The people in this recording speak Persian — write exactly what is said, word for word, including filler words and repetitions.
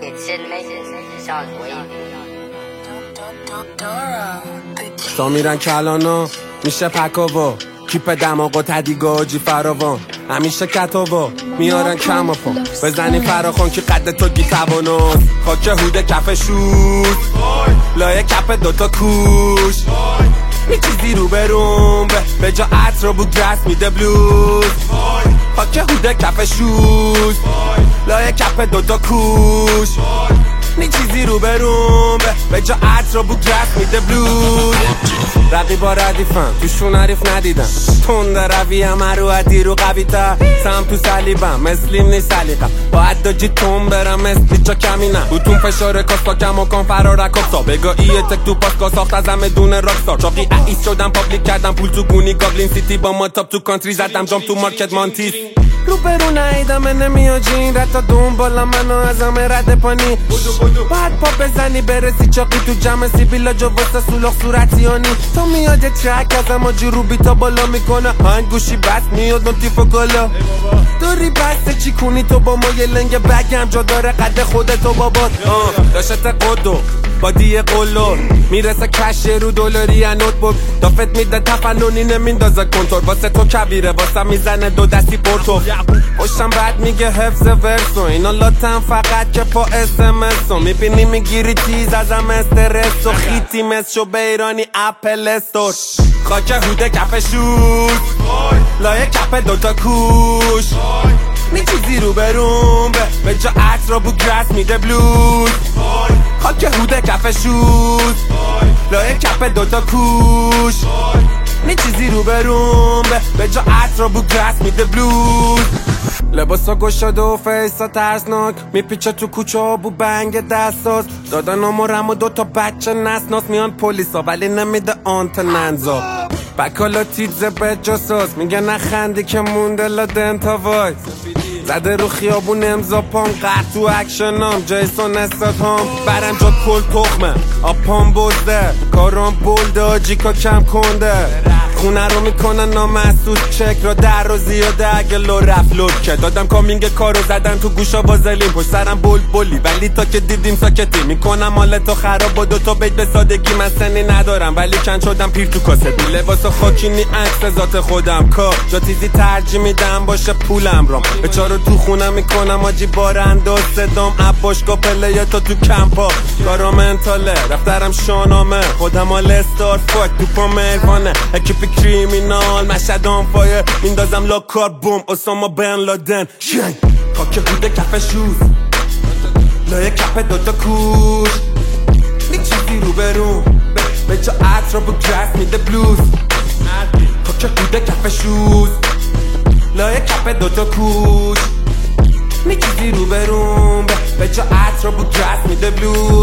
It shouldn't make it. It sounds wavy. تا میرن کلانا میشه پکاوا کیپ دماغ و تدیگا جی فراوان همیشه کتاوا میارن کم پا بزنی فراخون که قد تو گی تواناست خاک هوده کف شود لایه کپ دوتا کوش یه چیزی رو بروم به جا عطر و بوگرس میده بلوز خاک هوده کف شود لایه کپ دوتا کوش نی چیزی رو بروم به جا عطر و بوگرس میده بلوز رقیبا ردیفم توشون حریف ندیدم تند روی همه رو عدی رو قوی تر سم تو سلیبم مثلیم نیست سلیقم باید دا جی تون برم مثلی چا کمینم بوتون فشار کاستا کم و کن فرارک افتا بگا ایه تک تو پاسکا ساخت از همه دون راکستار چاقی عیس شدم پابلیک کردم پول تو گونی گابلین سیتی با ما تاپ تو کانتری زدم جام تو مارکت مانتیس رو برو نایدم نمیاد جین رد تا دنبالا منو از همه رد پانی باید پا بزنی برسی چاقی تو جمع سیبیلا جو واسه سولاخ صورتیانی تو میاد یه ترک از اما جروبی تا بالا میکنه هنگ گوشی بس میاد نوتیف و گالا دوری بسته چی کنی تو با ما یه لنگ بگم جا داره قد خودتو بابات داشت قدو با دیه قلو میرسه کش رو دولاری نوت بود دافت میده تفنونی نمیندازه کنتور واسه تو کبیره واسه میزنه دو دستی پورتو خوشم بعد میگه حفظ ورسو اینا لاتن فقط که پا اسمسو میبینی میگیری تیز ازم استرسو خیتی مسشو بیرانی اپل استور خاک هوده کف شود لایه کپ دوتا کوش نی چیزی رو بروم به جا عطر و بوگرس میده بلوز خاک هوده کف شود لایه کپ دوتا کوش نی چیزی رو بروم به جا عطر و بوگرس میده بلوز لباسا گشاده و فیسا ترسناک میپیچه تو کوچه ها بو بنگ دستاز دادن آمارم و دوتا بچه نسناس میان پولیسا ولی نمیده آنتننزا بکالا تیزه به جاساس میگه نخندی که مونده لادن تا وایس زده رو خیابون امزا پام قرد تو اکشنام جیسون استاتام برم جا کل تخمه آپام بزده کارام بلده آجیکا کم کنده خونه رو میکنن نامحسوس چک را در رو زیاده اگه لو رفت لود که دادم کامینگ کارو زدن تو گوشا بازلیم پشت سرم بول بولی ولی تا که دیدیم ساکتی میکنم حال تو خراب و دوتا بیت به سادگی من سنی ندارم ولی کن شدم پیر تو کاسه بی لباس خاکینی عکس ذات خودم کار جا تیزی ترجیح میدم باشه پولم رام به چارو تو خونه میکنم آجی بار انداز صدام عباشگاه پله تا تو کمپا کارا منتاله رفترم شانامه خودم حال استار فاک تو پا مهربانه اکیپی کریمینال مشهد آن فایر میندازم لا کار بوم اسامه بن لادن شنگ خاک بوده کف شوز لایه کپ دوتا کوش نی چیزی رو بروم به جا عطر و بوگرس میده بلوز خاک بوده کف شوز لایه کپ دوتا کوش نی چیزی رو بروم به جا عطر و بوگرس میده بلوز